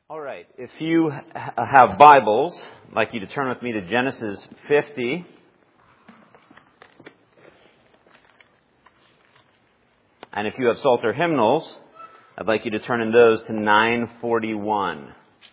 All right, if you have Bibles, I'd like you to turn with me to Genesis 50. And if you have Psalter hymnals, I'd like you to turn in those to 941.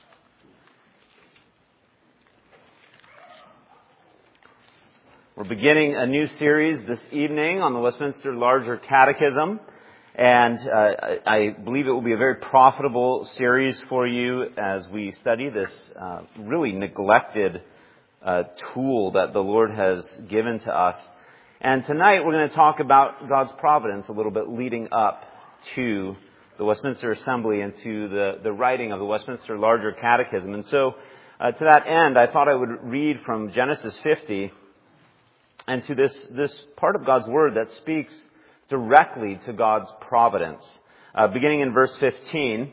We're beginning a new series this evening on the Westminster Larger Catechism. And I believe it will be a very profitable series for you as we study this really neglected tool that the Lord has given to us. And tonight we're going to talk about God's providence a little bit leading up to the Westminster Assembly and to the writing of the Westminster Larger Catechism. And so to that end, I thought I would read from Genesis 50 and to this part of God's Word that speaks directly to God's providence. Beginning in verse 15,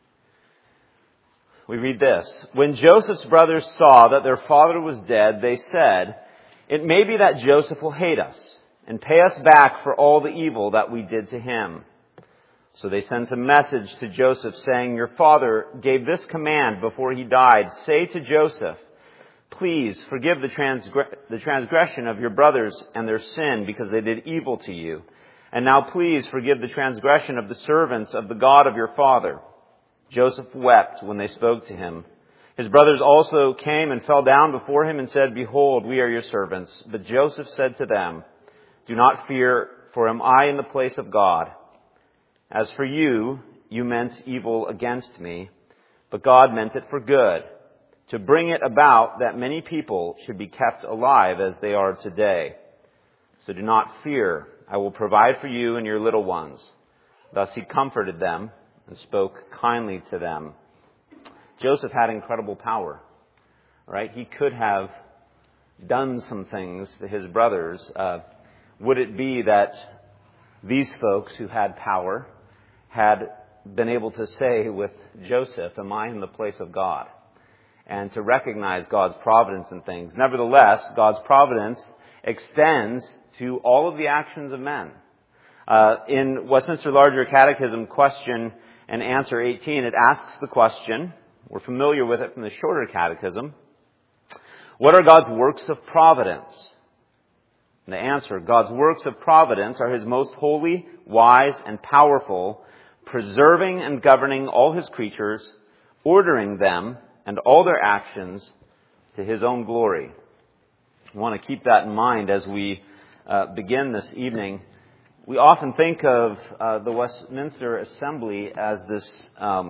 we read this. When Joseph's brothers saw that their father was dead, they said, "It may be that Joseph will hate us and pay us back for all the evil that we did to him." So they sent a message to Joseph saying, "Your father gave this command before he died. Say to Joseph, 'Please forgive the transgression of your brothers and their sin because they did evil to you. And now please forgive the transgression of the servants of the God of your father.' Joseph wept when they spoke to him. His brothers also came and fell down before him and said, 'Behold, we are your servants.' But Joseph said to them, 'Do not fear, for am I in the place of God? As for you, you meant evil against me, but God meant it for good, to bring it about that many people should be kept alive as they are today. So do not fear. I will provide for you and your little ones.' Thus he comforted them and spoke kindly to them." Joseph had incredible power, right? He could have done some things to his brothers. Would it be that these folks who had power had been able to say with Joseph, "Am I in the place of God?" And to recognize God's providence in things. Nevertheless, God's providence extends to all of the actions of men. In Westminster Larger Catechism, question and answer 18, it asks the question, we're familiar with it from the Shorter Catechism, what are God's works of providence? And the answer, God's works of providence are His most holy, wise, and powerful, preserving and governing all His creatures, ordering them and all their actions to His own glory. I want to keep that in mind as we begin this evening. We often think of the Westminster Assembly as this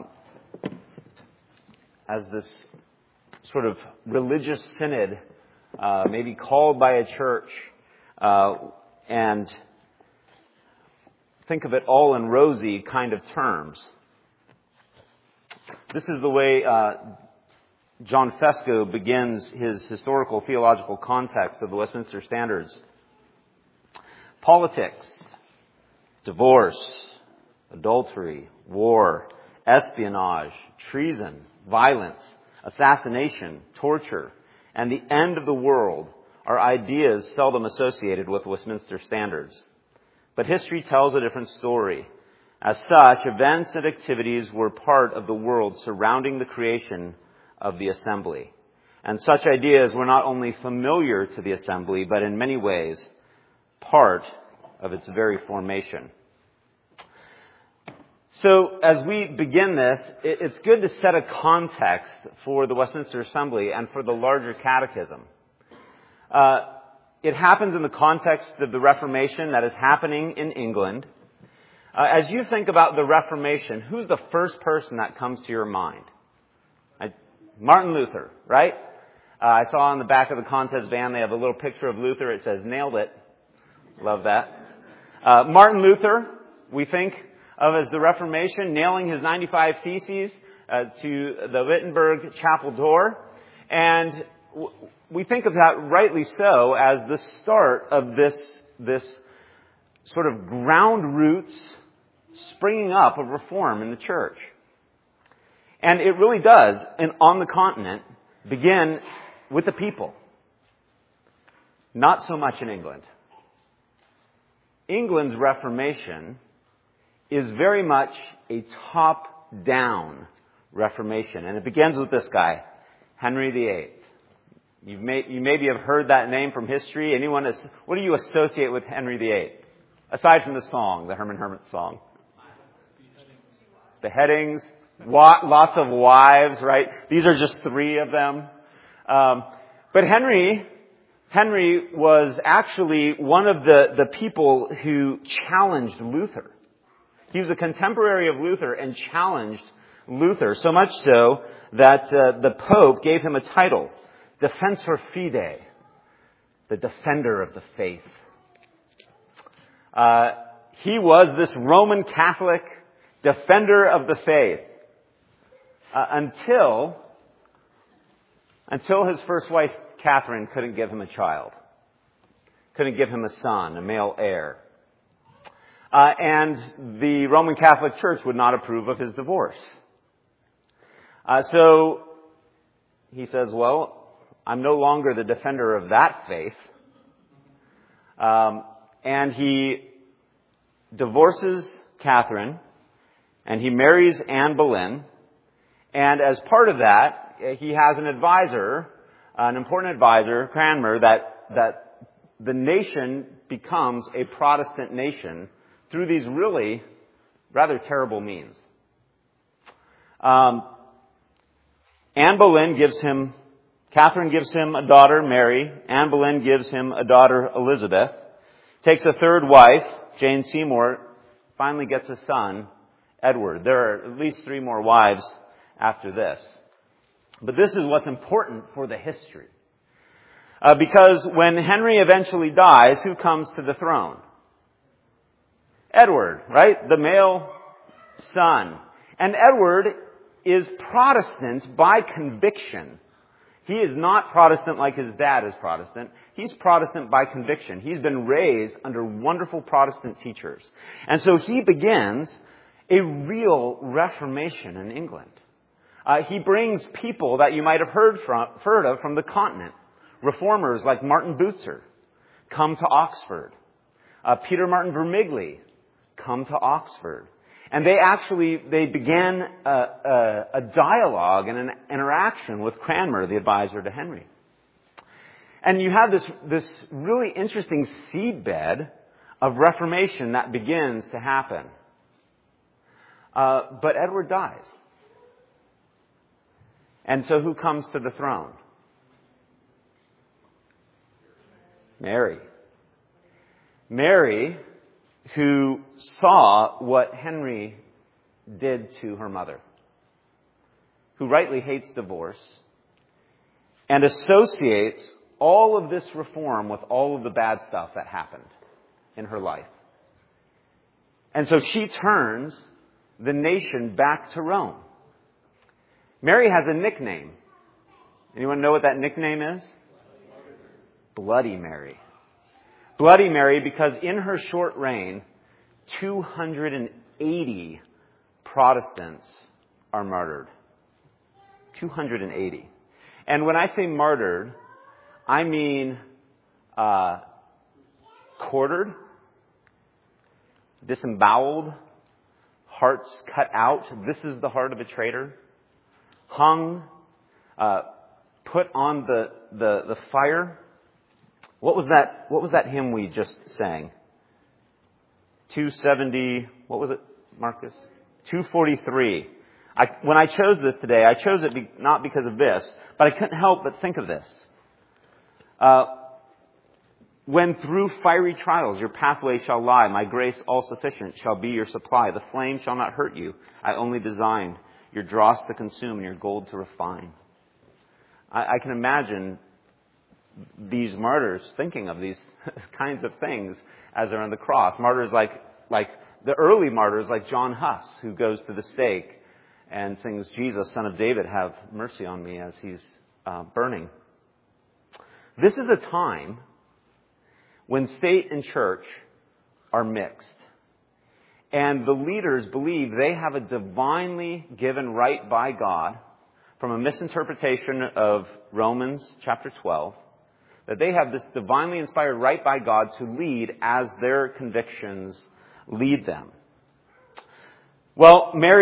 sort of religious synod, maybe called by a church, and think of it all in rosy kind of terms. This is the way John Fesko begins his historical theological context of the Westminster Standards. Politics, divorce, adultery, war, espionage, treason, violence, assassination, torture, and the end of the world are ideas seldom associated with Westminster Standards. But history tells a different story. As such, events and activities were part of the world surrounding the creation of the Assembly. And such ideas were not only familiar to the Assembly, but in many ways part of its very formation. So as we begin this, it's good to set a context for the Westminster Assembly and for the Larger Catechism. It happens in the context of the Reformation that is happening in England. As you think about the Reformation, who's the first person that comes to your mind? Martin Luther, right? I saw on the back of the contest van, they have a little picture of Luther. It says, "Nailed it." Love that. Martin Luther, we think of as the Reformation, nailing his 95 Theses to the Wittenberg chapel door. And we think of that, rightly so, as the start of this sort of ground roots springing up of reform in the church. And it really does, and on the continent, begin with the people. Not so much in England. England's Reformation is very much a top-down Reformation. And it begins with this guy, Henry VIII. You maybe have heard that name from history. What do you associate with Henry VIII? Aside from the song, the Herman Hermit song. Beheadings, lots of wives, right? These are just three of them. But Henry was actually one of the people who challenged Luther. He was a contemporary of Luther and challenged Luther, so much so that the Pope gave him a title, Defensor Fidei, the defender of the faith. He was this Roman Catholic defender of the faith until his first wife, Catherine, couldn't give him a child, couldn't give him a son, a male heir. And the Roman Catholic Church would not approve of his divorce. So he says, well, I'm no longer the defender of that faith. And he divorces Catherine, and he marries Anne Boleyn. And as part of that, he has an advisor, an important advisor, Cranmer, that the nation becomes a Protestant nation through these really rather terrible means. Catherine gives him a daughter, Mary. Anne Boleyn gives him a daughter, Elizabeth. Takes a third wife, Jane Seymour, finally gets a son, Edward. There are at least 3 more wives after this. But this is what's important for the history. Because when Henry eventually dies, who comes to the throne? Edward, right? The male son. And Edward is Protestant by conviction. He is not Protestant like his dad is Protestant. He's Protestant by conviction. He's been raised under wonderful Protestant teachers. And so he begins a real Reformation in England. He brings people that you might have heard of from the continent. Reformers like Martin Bucer come to Oxford. Peter Martin Vermigli come to Oxford. And they began a dialogue and an interaction with Cranmer, the advisor to Henry. And you have this really interesting seedbed of Reformation that begins to happen. But Edward dies. And so who comes to the throne? Mary. Mary, who saw what Henry did to her mother, who rightly hates divorce, and associates all of this reform with all of the bad stuff that happened in her life. And so she turns the nation back to Rome. Mary has a nickname. Anyone know what that nickname is? Bloody Mary. Bloody Mary because in her short reign, 280 Protestants are martyred. 280. And when I say martyred, I mean quartered, disemboweled, hearts cut out. This is the heart of a traitor. Hung, put on the fire. What was that hymn we just sang? 270, what was it, Marcus? 243. When I chose this today, I chose it not because of this, but I couldn't help but think of this. When through fiery trials your pathway shall lie, my grace all sufficient shall be your supply. The flame shall not hurt you. I only designed your dross to consume and your gold to refine. I can imagine these martyrs thinking of these kinds of things as they're on the cross. Martyrs like the early martyrs like John Huss, who goes to the stake and sings, Jesus, Son of David, have mercy on me, as he's burning. This is a time when state and church are mixed. And the leaders believe they have a divinely given right by God from a misinterpretation of Romans chapter 12, that they have this divinely inspired right by God to lead as their convictions lead them. Well, Mary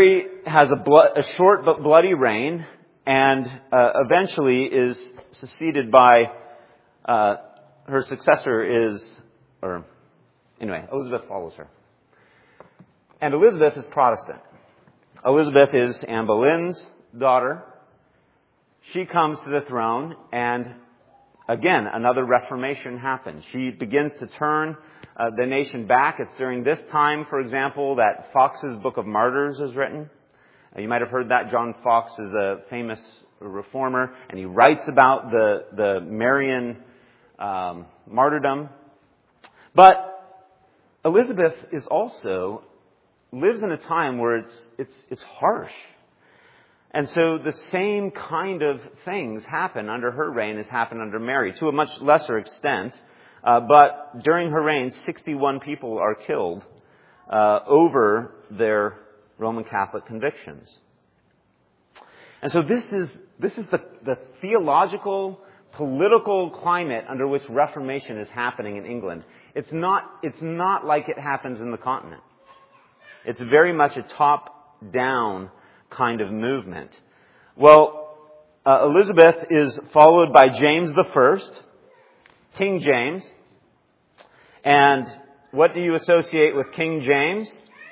has a short but bloody reign, and eventually is succeeded by her successor Elizabeth follows her. And Elizabeth is Protestant. Elizabeth is Anne Boleyn's daughter. She comes to the throne, and again, another reformation happens. She begins to turn the nation back. It's during this time, for example, that Fox's Book of Martyrs is written. You might have heard that. John Fox is a famous reformer, and he writes about the Marian martyrdom. But Elizabeth is also lives in a time where it's harsh. And so the same kind of things happen under her reign as happened under Mary, to a much lesser extent. But during her reign, 61 people are killed over their Roman Catholic convictions. And so this is the theological, political climate under which Reformation is happening in England. It's not like it happens in the continent. It's very much a top-down kind of movement. Well, Elizabeth is followed by James I, King James. And what do you associate with King James?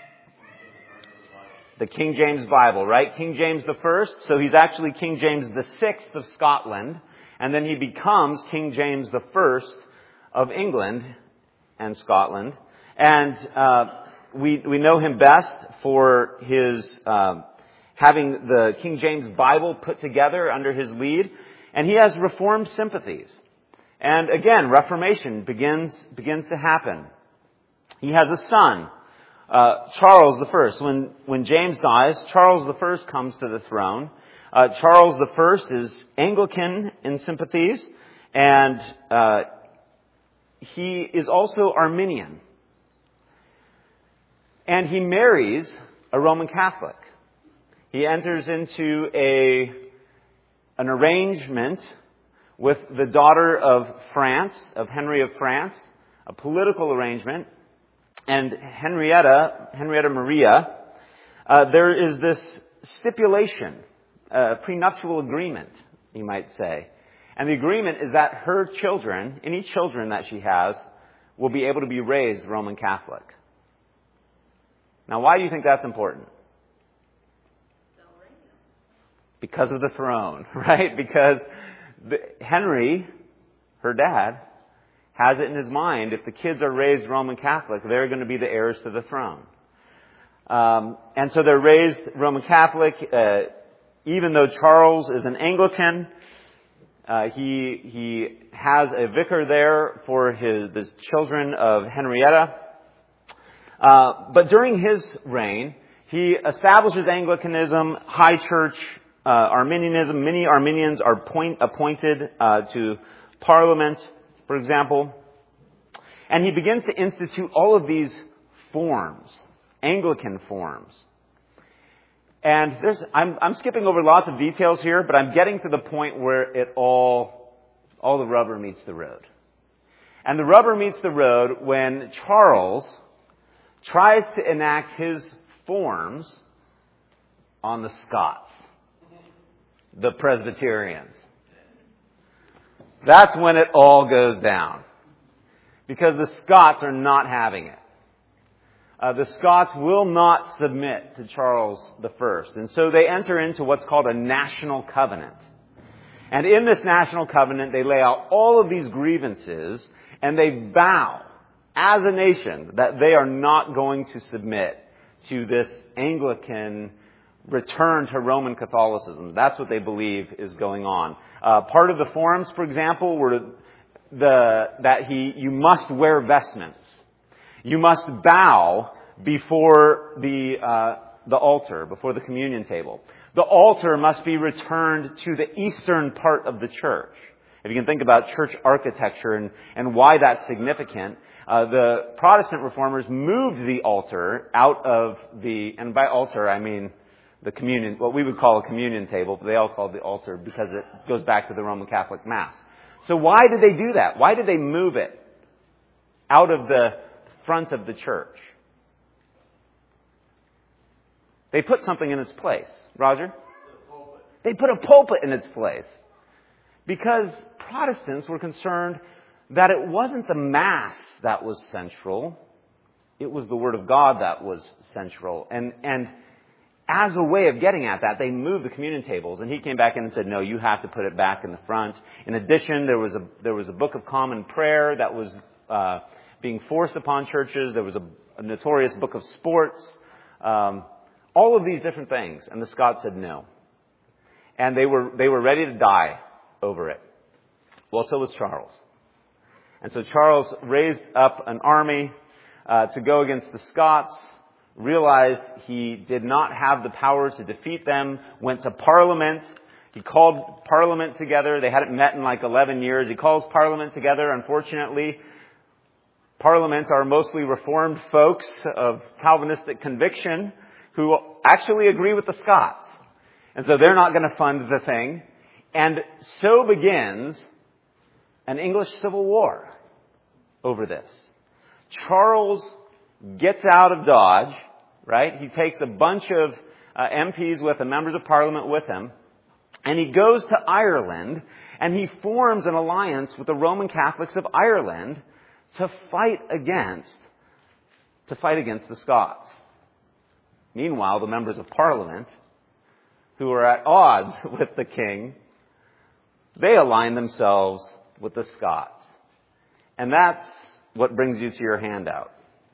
The King James Bible, right? King James I. So he's actually King James VI of Scotland. And then he becomes King James I of England and Scotland. And we know him best for his having the King James Bible put together under his lead. And he has Reformed sympathies. And again, Reformation begins to happen. He has a son, Charles I. When James dies, Charles I comes to the throne. Charles I is Anglican in sympathies, and he is also Arminian. And he marries a Roman Catholic. He enters into an arrangement with the daughter of France, of Henry of France, a political arrangement. And Henrietta Maria, there is this stipulation, a prenuptial agreement, you might say. And the agreement is that her children, any children that she has, will be able to be raised Roman Catholic. Now, why do you think that's important? Because of the throne, right? Because Henry, her dad, has it in his mind, if the kids are raised Roman Catholic, they're going to be the heirs to the throne. And so they're raised Roman Catholic. Even though Charles is an Anglican, he has a vicar there for the children of Henrietta. But during his reign, he establishes Anglicanism, high church, Arminianism. Many Arminians are appointed to Parliament, for example. And he begins to institute all of these forms, Anglican forms. And I'm skipping over lots of details here, but I'm getting to the point where all the rubber meets the road. And the rubber meets the road when Charles tries to enact his forms on the Scots, the Presbyterians. That's when it all goes down. Because the Scots are not having it. The Scots will not submit to Charles I. And so they enter into what's called a national covenant. And in this national covenant, they lay out all of these grievances, and they vow, as a nation, that they are not going to submit to this Anglican return to Roman Catholicism. That's what they believe is going on. Part of the forms, for example, were you must wear vestments. You must bow before the altar, before the communion table. The altar must be returned to the eastern part of the church. If you can think about church architecture and why that's significant, the Protestant reformers moved the altar out of and by altar I mean the communion, what we would call a communion table, but they all called the altar because it goes back to the Roman Catholic Mass. So why did they do that? Why did they move it out of the front of the church? They put something in its place. Roger? They put a pulpit in its place. Because Protestants were concerned that it wasn't the Mass that was central. It was the Word of God that was central. And as a way of getting at that, they moved the communion tables. And he came back in and said, no, you have to put it back in the front. In addition, there was a Book of Common Prayer that was being forced upon churches. There was a notorious Book of Sports. All of these different things. And the Scots said no. And they were ready to die over it. Well, so was Charles. And so Charles raised up an army to go against the Scots, realized he did not have the power to defeat them, went to Parliament. He called Parliament together. They hadn't met in like 11 years. He calls Parliament together. Unfortunately, Parliament are mostly Reformed folks of Calvinistic conviction who actually agree with the Scots. And so they're not going to fund the thing. And so begins an English Civil War over this. Charles gets out of Dodge, right? He takes a bunch of MPs with him, members of Parliament with him, and he goes to Ireland, and he forms an alliance with the Roman Catholics of Ireland to fight against the Scots. Meanwhile, the members of Parliament, who are at odds with the king, they align themselves with the Scots. And that's what brings you to your handout.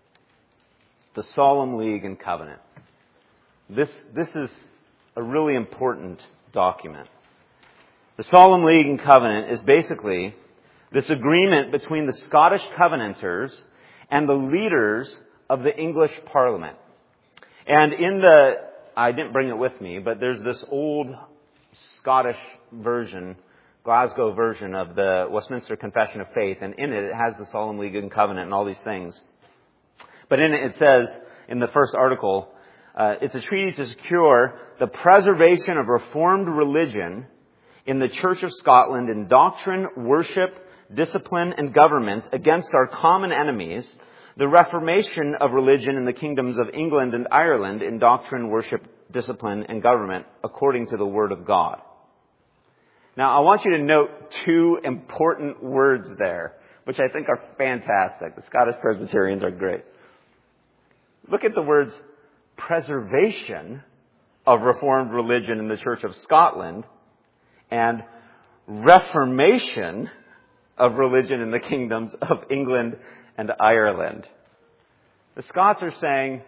The Solemn League and Covenant. This is a really important document. The Solemn League and Covenant is basically this agreement between the Scottish Covenanters and the leaders of the English Parliament. And I didn't bring it with me, but there's this old Scottish version, Glasgow version of the Westminster Confession of Faith, and in it has the Solemn League and Covenant and all these things. But in it says, in the first article, it's a treaty to secure the preservation of Reformed religion in the Church of Scotland in doctrine, worship, discipline, and government against our common enemies, the reformation of religion in the kingdoms of England and Ireland in doctrine, worship, discipline, and government according to the Word of God. Now, I want you to note two important words there, which I think are fantastic. The Scottish Presbyterians are great. Look at the words preservation of Reformed religion in the Church of Scotland and reformation of religion in the kingdoms of England and Ireland. The Scots are saying,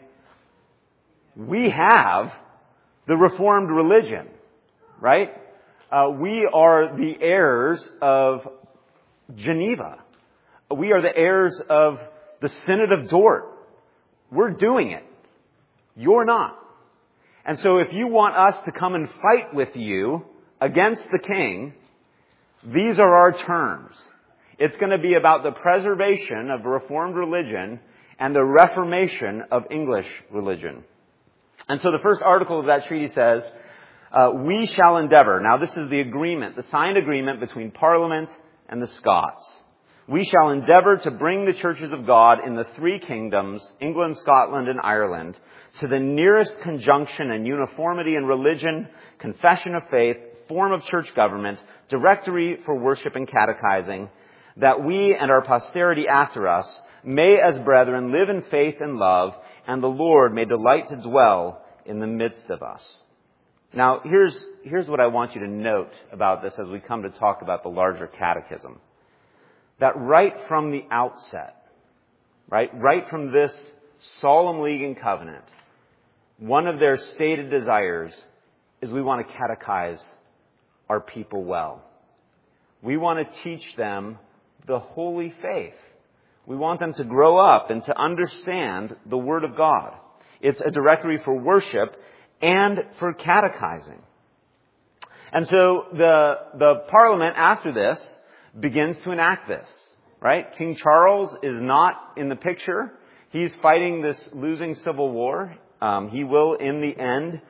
we have the Reformed religion, right? We are the heirs of Geneva. We are the heirs of the Synod of Dort. We're doing it. You're not. And so if you want us to come and fight with you against the king, these are our terms. It's going to be about the preservation of Reformed religion and the reformation of English religion. And so the first article of that treaty says, we shall endeavor. Now this is the agreement, the signed agreement between Parliament and the Scots. We shall endeavor to bring the churches of God in the three kingdoms, England, Scotland, and Ireland, to the nearest conjunction and uniformity in religion, confession of faith, form of church government, directory for worship and catechizing, that we and our posterity after us may as brethren live in faith and love, and the Lord may delight to dwell in the midst of us. Now, here's what I want you to note about this as we come to talk about the larger catechism. That right from the outset, right from this solemn league and covenant, one of their stated desires is we want to catechize our people well. We want to teach them the holy faith. We want them to grow up and to understand the Word of God. It's a directory for worship and for catechizing. And so the Parliament after this begins to enact this, right? King Charles is not in the picture. He's fighting this losing civil war. He will, in the end,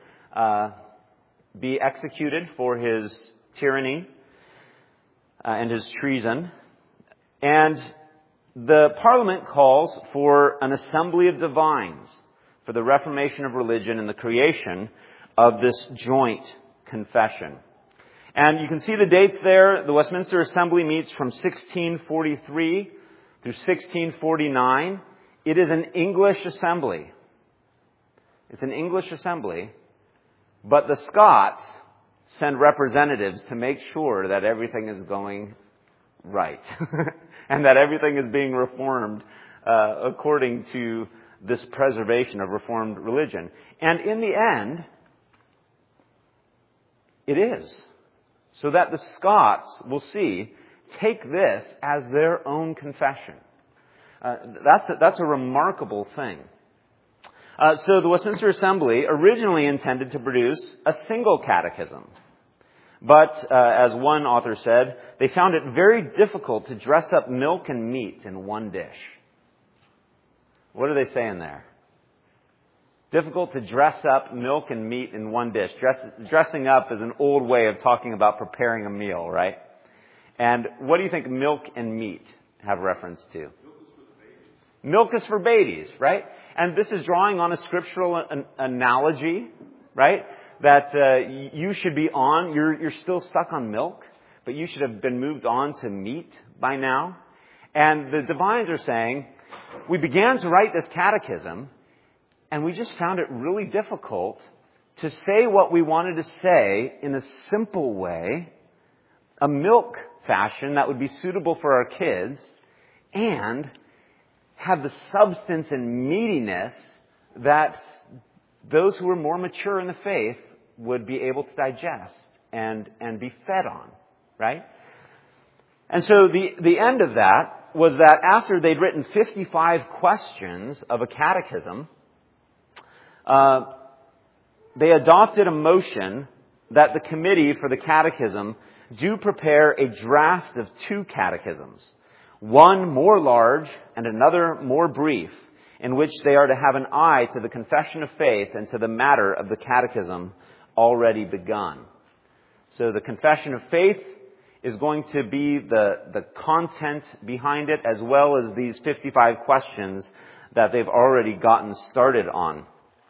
be executed for his tyranny and his treason. And the Parliament calls for an assembly of divines for the reformation of religion and the creation of this joint confession. And you can see the dates there. The Westminster Assembly meets from 1643 through 1649. It is an English assembly. It's an English assembly, but the Scots send representatives to make sure that everything is going right and that everything is being reformed according to this preservation of Reformed religion. And in the end, it is. So that the Scots, we'll see, take this as their own confession. That's a remarkable thing. So the Westminster Assembly originally intended to produce a single catechism. But, as one author said, they found it very difficult to dress up milk and meat in one dish. What are they saying there? Difficult to dress up milk and meat in one dish. Dressing up is an old way of talking about preparing a meal, right? And what do you think milk and meat have reference to? Milk is for babies, right? And this is drawing on a scriptural analogy, right? That you should be on, you're still stuck on milk, but you should have been moved on to meat by now. And the divines are saying, we began to write this catechism, and we just found it really difficult to say what we wanted to say in a simple way, a milk fashion that would be suitable for our kids, and have the substance and meatiness that those who are more mature in the faith would be able to digest and be fed on, right? And so the end of that was that after they'd written 55 questions of a catechism, they adopted a motion that the committee for the catechism do prepare a draft of 2 catechisms, one more large and another more brief, in which they are to have an eye to the confession of faith and to the matter of the catechism already begun. So the confession of faith is going to be the content behind it, as well as these 55 questions that they've already gotten started on.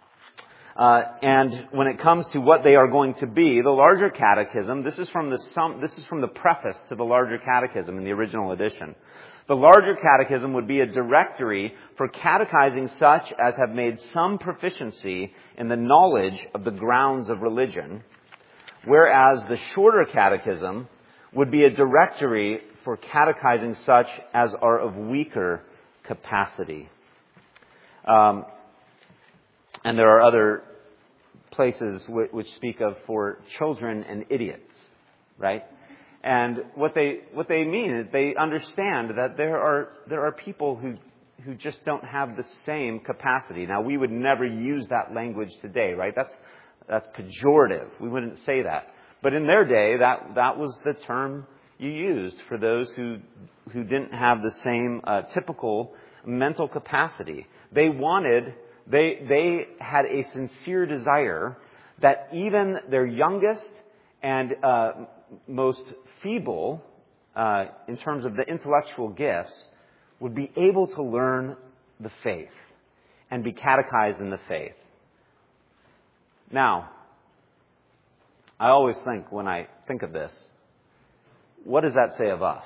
And when it comes to what they are going to be, the larger catechism, this is from the preface to the larger catechism in the original edition. The larger catechism would be a directory for catechizing such as have made some proficiency in the knowledge of the grounds of religion, whereas the shorter catechism would be a directory for catechizing such as are of weaker capacity. And there are other places which speak of for children and idiots, right? And what they mean is they understand that there are people who just don't have the same capacity. Now, we would never use that language today, right? That's pejorative. We wouldn't say that. But in their day, that was the term you used for those who didn't have the same typical mental capacity. They had a sincere desire that even their youngest and most feeble, in terms of the intellectual gifts, would be able to learn the faith and be catechized in the faith. Now, I always think, when I think of this, what does that say of us?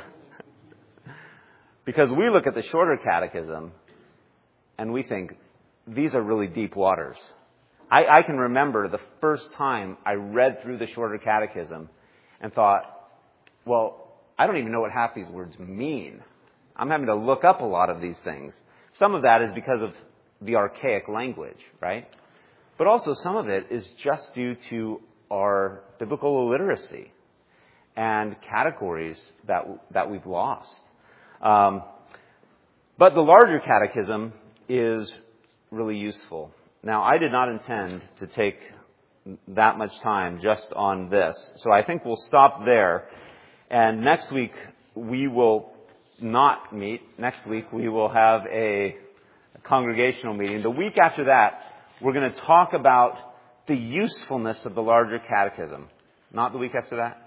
Because we look at the shorter catechism and we think, these are really deep waters. I can remember the first time I read through the shorter catechism and thought, well, I don't even know what half these words mean. I'm having to look up a lot of these things. Some of that is because of the archaic language, right? But also some of it is just due to our biblical illiteracy and categories that we've lost. But the larger catechism is really useful. Now, I did not intend to take that much time just on this, so I think we'll stop there. And next week, we will not meet. Next week, we will have a congregational meeting. The week after that, we're going to talk about the usefulness of the larger catechism. Not the week after that?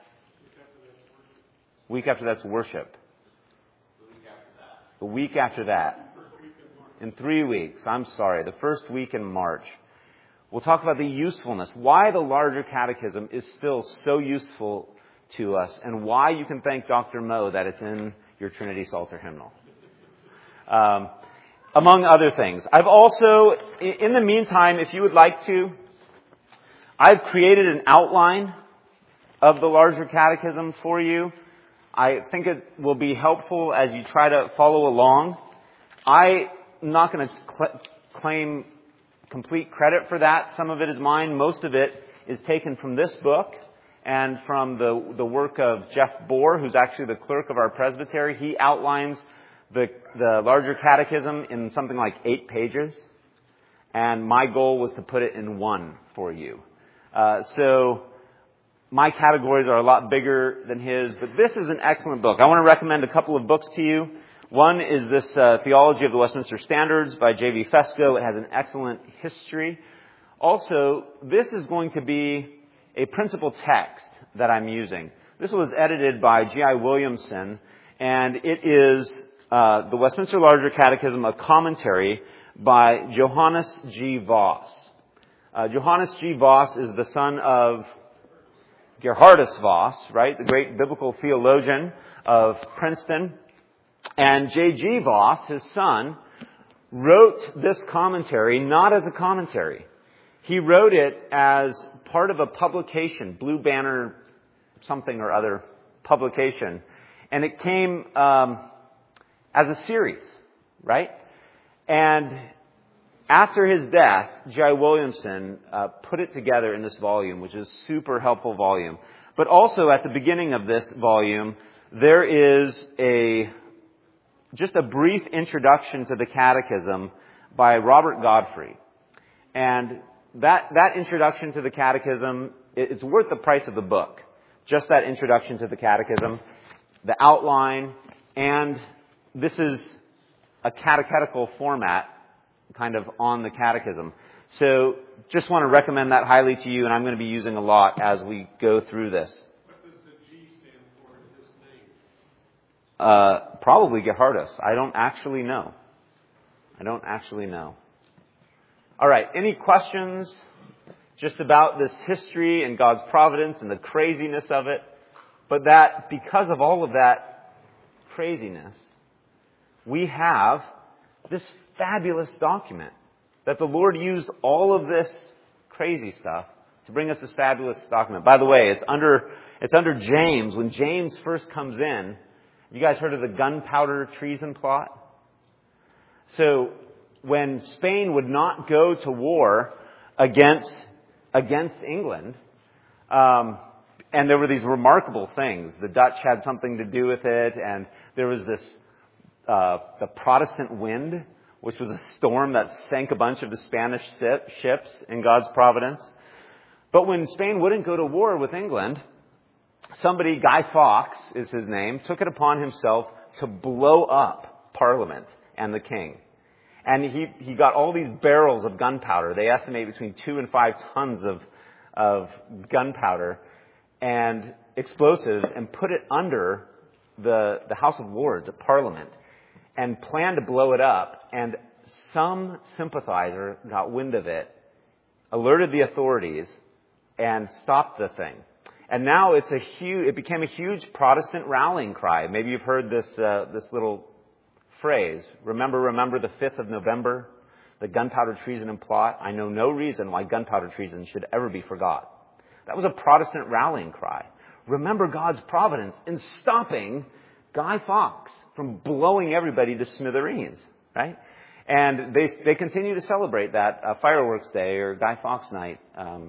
Week after that's worship. The week after that. in 3 weeks, the first week in March, we'll talk about the usefulness, why the larger catechism is still so useful to us, and why you can thank Dr. Moe that it's in your Trinity Psalter hymnal. Among other things. I've also, in the meantime, if you would like to, I've created an outline of the larger catechism for you. I think it will be helpful as you try to follow along. I'm not going to claim complete credit for that. Some of it is mine. Most of it is taken from this book and from the work of Jeff Bohr, who's actually the clerk of our presbytery. He outlines the larger catechism in something like 8 pages. And my goal was to put it in 1 for you. So my categories are a lot bigger than his, but this is an excellent book. I want to recommend a couple of books to you. One is this Theology of the Westminster Standards by J.V. Fesko. It has an excellent history. Also, this is going to be a principal text that I'm using. This was edited by G.I. Williamson, and it is the Westminster Larger Catechism, a commentary by Johannes G. Voss. Johannes G. Voss is the son of Gerhardus Voss, right? The great biblical theologian of Princeton. And J.G. Voss, his son, wrote this commentary not as a commentary. He wrote it as part of a publication, Blue Banner something or other publication. And it came as a series, right? And after his death, J.I. Williamson put it together in this volume, which is a super helpful volume. But also at the beginning of this volume, there is just a brief introduction to the Catechism by Robert Godfrey. And that introduction to the Catechism, it's worth the price of the book. Just that introduction to the Catechism, the outline, and this is a catechetical format kind of on the Catechism. So just want to recommend that highly to you, and I'm going to be using a lot as we go through this. What does the G stand for in his name? Probably Gerhardus. I don't actually know. All right. Any questions just about this history and God's providence and the craziness of it? But that because of all of that craziness, we have this fabulous document that the Lord used all of this crazy stuff to bring us this fabulous document. By the way, it's under James. When James first comes in, you guys heard of the gunpowder treason plot? So when Spain would not go to war against England, and there were these remarkable things. The Dutch had something to do with it, and there was this the Protestant wind, which was a storm that sank a bunch of the Spanish ships in God's providence. But when Spain wouldn't go to war with England, somebody, Guy Fawkes is his name, took it upon himself to blow up Parliament and the king. And he got all these barrels of gunpowder. They estimate between 2 and 5 tons of gunpowder and explosives, and put it under the House of Lords at Parliament and planned to blow it up. And some sympathizer got wind of it, alerted the authorities, and stopped the thing. And now it became a huge Protestant rallying cry. Maybe you've heard this little phrase, remember the 5th of November, the gunpowder treason and plot. I know no reason why gunpowder treason should ever be forgot. That was a Protestant rallying cry. Remember God's providence in stopping Guy Fawkes from blowing everybody to smithereens, right? And they continue to celebrate that Fireworks Day or Guy Fawkes Night,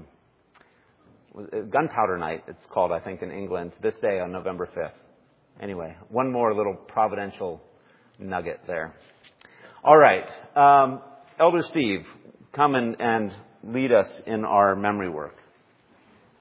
Gunpowder Night, it's called, I think, in England, this day on November 5th. Anyway, one more little providential nugget there. All right. Elder Steve, come and lead us in our memory work.